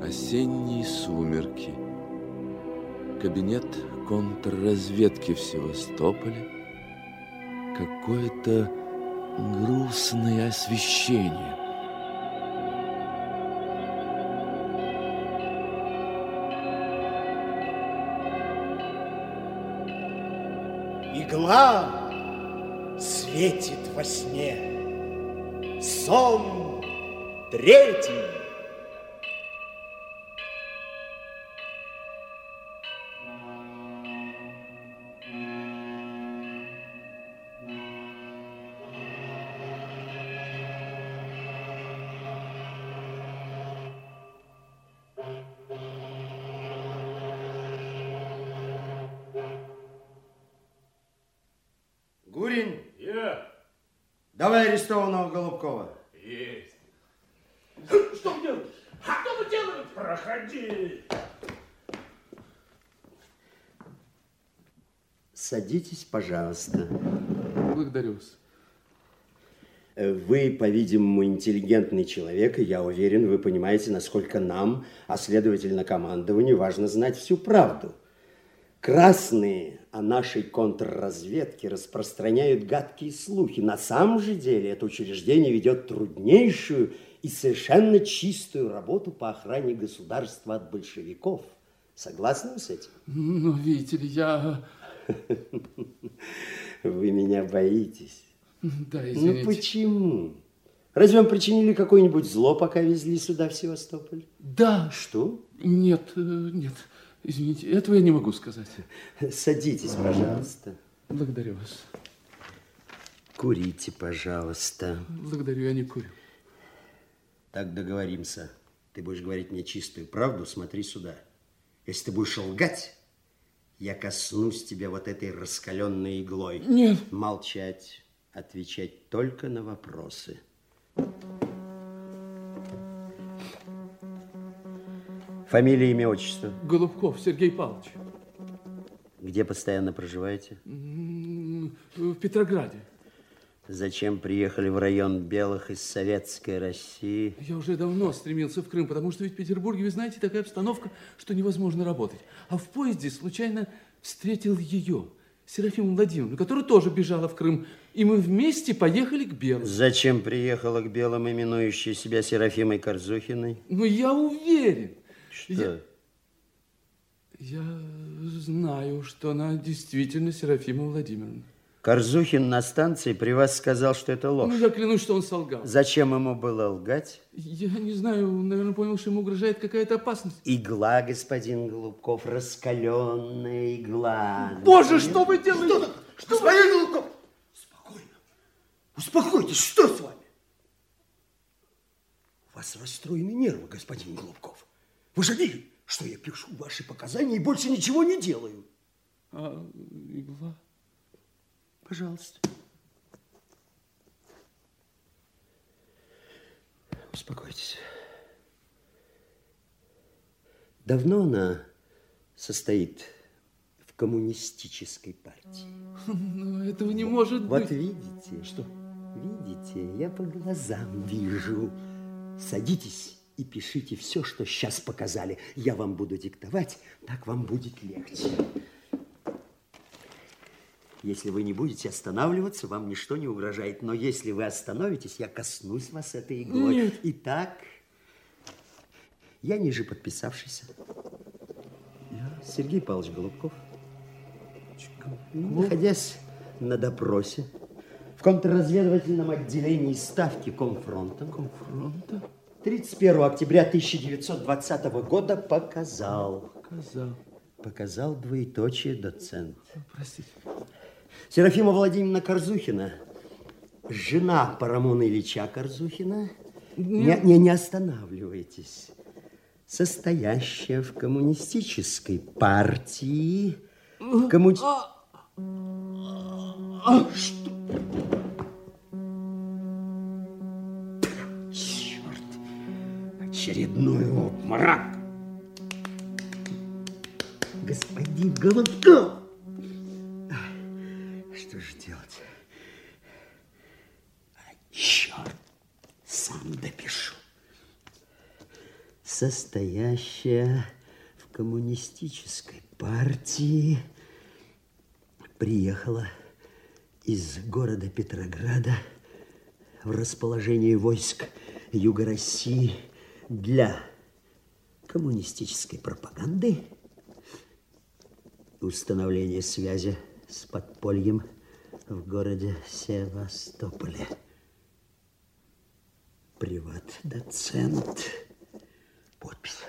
Осенние сумерки. Кабинет контрразведки в Севастополе. Какое-то грустное освещение. Игла светит во сне. Сон третий. Гурин, давай арестованного Голубкова. Есть. Что вы делаете? Что вы делаете? Проходи. Садитесь, пожалуйста. Благодарю вас. Вы, по-видимому, интеллигентный человек, и я уверен, вы понимаете, насколько нам, а следовательно командованию, важно знать всю правду. Красные о нашей контрразведке распространяют гадкие слухи. На самом же деле это учреждение ведет труднейшую и совершенно чистую работу по охране государства от большевиков. Согласны вы с этим? Ну, видите ли, я... Вы меня боитесь. Да, извините. Ну, почему? Разве вам причинили какое-нибудь зло, пока везли сюда, в Севастополь? Да. Что? Нет, нет. Извините, этого я не могу сказать. Садитесь, пожалуйста. Благодарю вас. Курите, пожалуйста. Благодарю, я не курю. Так договоримся. Ты будешь говорить мне чистую правду, смотри сюда. Если ты будешь лгать, я коснусь тебя вот этой раскаленной иглой. Нет. Молчать, отвечать только на вопросы. Фамилия, имя, отчество? Голубков Сергей Павлович. Где постоянно проживаете? В Петрограде. Зачем приехали в район Белых из Советской России? Я уже давно стремился в Крым, потому что ведь в Петербурге, вы знаете, такая обстановка, что невозможно работать. А в поезде случайно встретил ее, Серафиму Владимировну, которая тоже бежала в Крым. И мы вместе поехали к Белым. Зачем приехала к Белым, именующей себя Серафимой Корзухиной? Ну, я уверен. Что? Я знаю, что она действительно Серафима Владимировна. Корзухин на станции при вас сказал, что это ложь. Ну, я клянусь, что он солгал. Зачем ему было лгать? Я не знаю, наверное, понял, что ему угрожает какая-то опасность. Игла, господин Голубков, раскаленная игла. Боже, что вы делаете? Господин Голубков! Спокойно. Успокойтесь, что с вами? У вас расстроены нервы, господин Голубков. Вы же видели, что я пишу ваши показания и больше ничего не делаю. А игла? Пожалуйста. Успокойтесь. Давно она состоит в коммунистической партии? Но этого не может быть. Вот видите. Что? Видите, я по глазам вижу. Садитесь и пишите все, что сейчас показали. Я вам буду диктовать, так вам будет легче. Если вы не будете останавливаться, вам ничто не угрожает. Но если вы остановитесь, я коснусь вас этой иглой. Нет. Итак, я ниже подписавшийся. Сергей Павлович Голубков. Находясь на допросе в контрразведывательном отделении ставки Комфронта. 31 октября 1920 года показал двоеточие доцент. Простите. Серафима Владимировна Корзухина, жена Парамона Ильича Корзухина, не останавливайтесь, состоящая в коммунистической партии, Что? Черт, очередной обморок. Господин Голубков! Что же делать? Черт, сам допишу. состоящая в коммунистической партии, приехала из города Петрограда в расположение войск Юга России для коммунистической пропаганды, установления связи с подпольем в городе Севастополе. Приват-доцент. Подпись.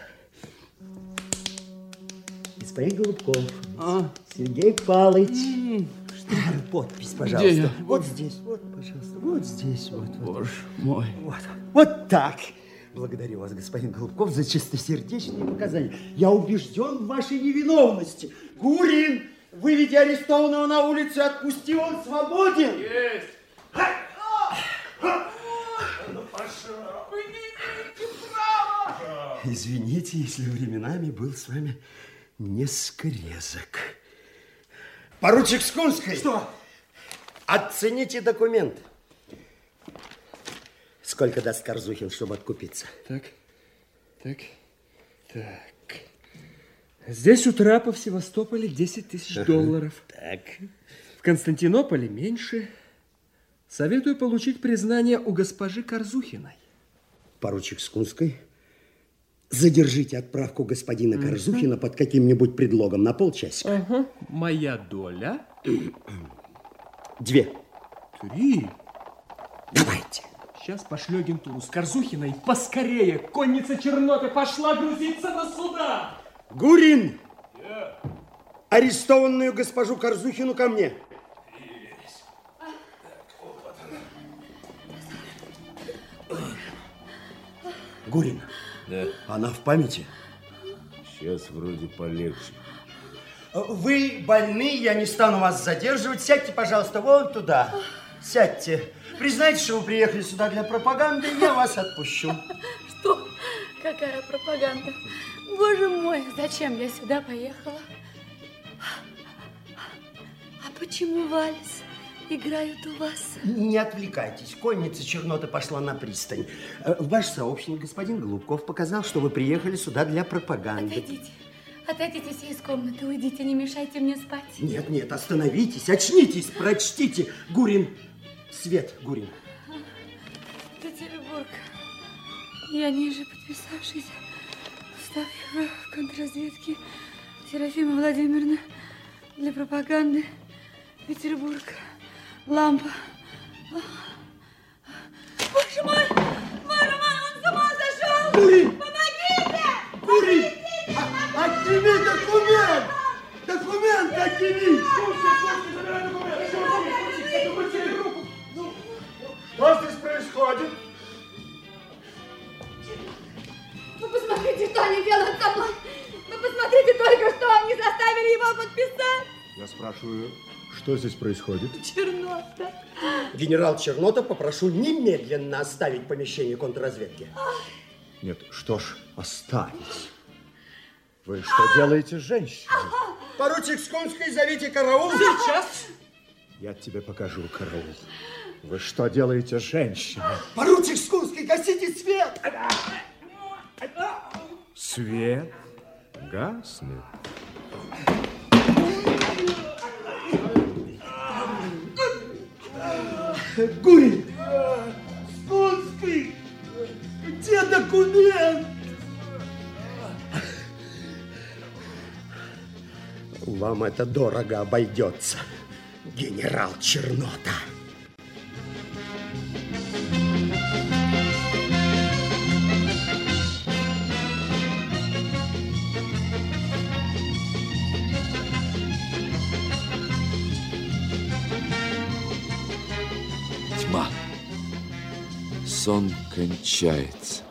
Господин Голубков. Сергей Павлович. Подпись, пожалуйста. Где я? Вот здесь, вот, пожалуйста. Вот здесь, вот. Боже мой. Вот так. Благодарю вас, господин Голубков, за чистосердечные показания. Я убежден в вашей невиновности. Гурин, выведи арестованного на улицу, отпусти, он свободен. Есть! Ну, пошел! Вы не имеете права! Извините, если временами был с вами несколько резок. Поручик Скунский. Что? Оцените документ. Сколько даст Корзухин, чтобы откупиться? Так. Здесь у трапа в Севастополе 10 тысяч долларов. Так. В Константинополе меньше. Советую получить признание у госпожи Корзухиной. Поручик Скунский, задержите отправку господина Корзухина под каким-нибудь предлогом на полчасика. Моя доля? 2. 3. Давайте. Сейчас пошлю агентуру с Корзухиной. Поскорее! Конница Черноты пошла грузиться на суда! Гурин! Арестованную госпожу Корзухину ко мне. Гурин. Да. Она в памяти? Сейчас вроде полегче. Вы больны, я не стану вас задерживать. Сядьте, пожалуйста, вон туда. Сядьте. Признайте, что вы приехали сюда для пропаганды, и я вас отпущу. Что? Какая пропаганда? Боже мой, зачем я сюда поехала? А почему вальс играют у вас? Не отвлекайтесь. Конница Черноты пошла на пристань. Ваш сообщник, господин Голубков, показал, что вы приехали сюда для пропаганды. Отойдите все из комнаты, уйдите, не мешайте мне спать. Нет, остановитесь, очнитесь, прочтите. Гурин, свет, Гурин. Петербург. Я ниже подписавшись устав в контрразведке Серафима Владимировна для пропаганды. Петербург. Лампа. Боже мой! Мой Роман, он с ума сошел! Гурин! Помогите! Гурин! Отними документ! Документ отними! Слушай, забирай документы! Что здесь происходит? Вы посмотрите, что они делают со мной! Вы посмотрите только, что они заставили его подписать! Я спрашиваю, что здесь происходит? Чернота! Генерал Чернота, попрошу немедленно оставить помещение контрразведки. Нет, что ж, оставить. Вы что делаете с женщиной? Поручик Скунский, зовите караул. Сейчас! Я тебе покажу караул. Вы что делаете с женщиной? Поручик Скунский, гасите свет! Свет гаснет. Гурин! Скунский! Где документ? Вам это дорого обойдется, генерал Чернота. Тьма. Сон кончается.